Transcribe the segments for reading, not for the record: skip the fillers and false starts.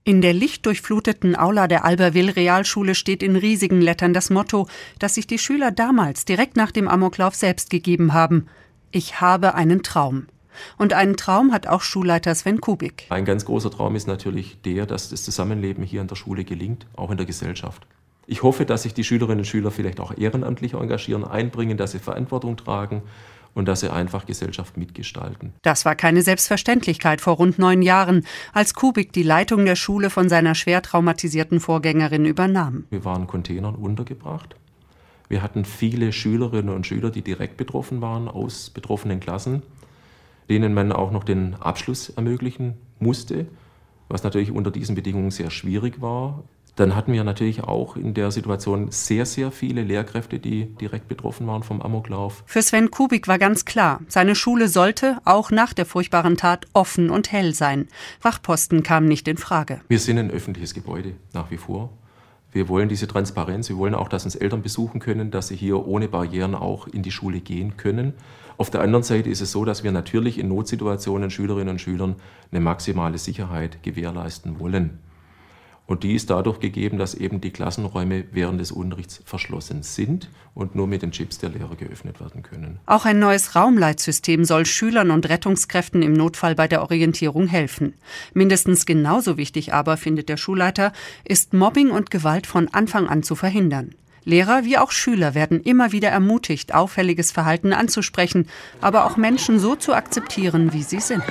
In der lichtdurchfluteten Aula der Albertville-Realschule steht in riesigen Lettern das Motto, das sich die Schüler damals direkt nach dem Amoklauf selbst gegeben haben: Ich habe einen Traum. Und einen Traum hat auch Schulleiter Sven Kubik. Ein ganz großer Traum ist natürlich der, dass das Zusammenleben hier in der Schule gelingt, auch in der Gesellschaft. Ich hoffe, dass sich die Schülerinnen und Schüler vielleicht auch ehrenamtlich engagieren, einbringen, dass sie Verantwortung tragen und dass sie einfach Gesellschaft mitgestalten. Das war keine Selbstverständlichkeit vor rund 9 Jahren, als Kubik die Leitung der Schule von seiner schwer traumatisierten Vorgängerin übernahm. Wir waren in Containern untergebracht. Wir hatten viele Schülerinnen und Schüler, die direkt betroffen waren, aus betroffenen Klassen, denen man auch noch den Abschluss ermöglichen musste, was natürlich unter diesen Bedingungen sehr schwierig war. Dann hatten wir natürlich auch in der Situation sehr, sehr viele Lehrkräfte, die direkt betroffen waren vom Amoklauf. Für Sven Kubik war ganz klar, seine Schule sollte auch nach der furchtbaren Tat offen und hell sein. Wachposten kamen nicht in Frage. Wir sind ein öffentliches Gebäude nach wie vor. Wir wollen diese Transparenz, wir wollen auch, dass uns Eltern besuchen können, dass sie hier ohne Barrieren auch in die Schule gehen können. Auf der anderen Seite ist es so, dass wir natürlich in Notsituationen Schülerinnen und Schülern eine maximale Sicherheit gewährleisten wollen. Und die ist dadurch gegeben, dass eben die Klassenräume während des Unterrichts verschlossen sind und nur mit den Chips der Lehrer geöffnet werden können. Auch ein neues Raumleitsystem soll Schülern und Rettungskräften im Notfall bei der Orientierung helfen. Mindestens genauso wichtig aber, findet der Schulleiter, ist Mobbing und Gewalt von Anfang an zu verhindern. Lehrer wie auch Schüler werden immer wieder ermutigt, auffälliges Verhalten anzusprechen, aber auch Menschen so zu akzeptieren, wie sie sind.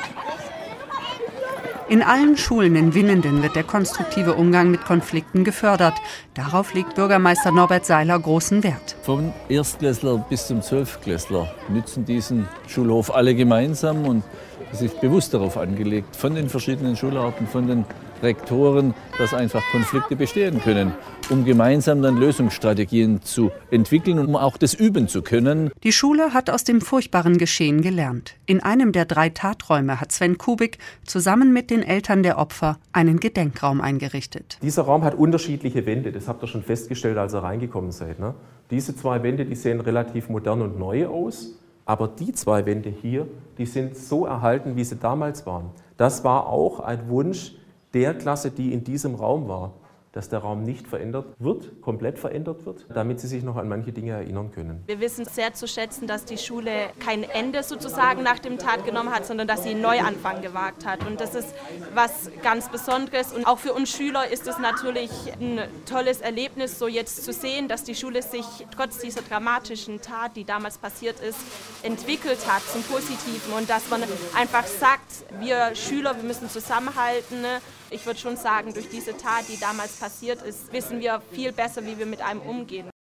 In allen Schulen in Winnenden wird der konstruktive Umgang mit Konflikten gefördert. Darauf legt Bürgermeister Norbert Seiler großen Wert. Vom Erstklässler bis zum Zwölftklässler nützen diesen Schulhof alle gemeinsam und es ist bewusst darauf angelegt, von den verschiedenen Schularten, von den Rektoren, dass einfach Konflikte bestehen können, um gemeinsam dann Lösungsstrategien zu entwickeln und um auch das üben zu können. Die Schule hat aus dem furchtbaren Geschehen gelernt. In einem der 3 Taträume hat Sven Kubik zusammen mit den Eltern der Opfer einen Gedenkraum eingerichtet. Dieser Raum hat unterschiedliche Wände, das habt ihr schon festgestellt, als ihr reingekommen seid, ne? Diese 2 Wände, die sehen relativ modern und neu aus, aber die 2 Wände hier, die sind so erhalten, wie sie damals waren. Das war auch ein Wunsch der Klasse, die in diesem Raum war, dass der Raum nicht verändert wird, komplett verändert wird, damit sie sich noch an manche Dinge erinnern können. Wir wissen sehr zu schätzen, dass die Schule kein Ende sozusagen nach dem Tat genommen hat, sondern dass sie einen Neuanfang gewagt hat. Und das ist was ganz Besonderes. Und auch für uns Schüler ist es natürlich ein tolles Erlebnis, so jetzt zu sehen, dass die Schule sich trotz dieser dramatischen Tat, die damals passiert ist, entwickelt hat zum Positiven. Und dass man einfach sagt, wir Schüler, wir müssen zusammenhalten. Ich würde schon sagen, durch diese Tat, die damals passiert ist, wissen wir viel besser, wie wir mit einem umgehen.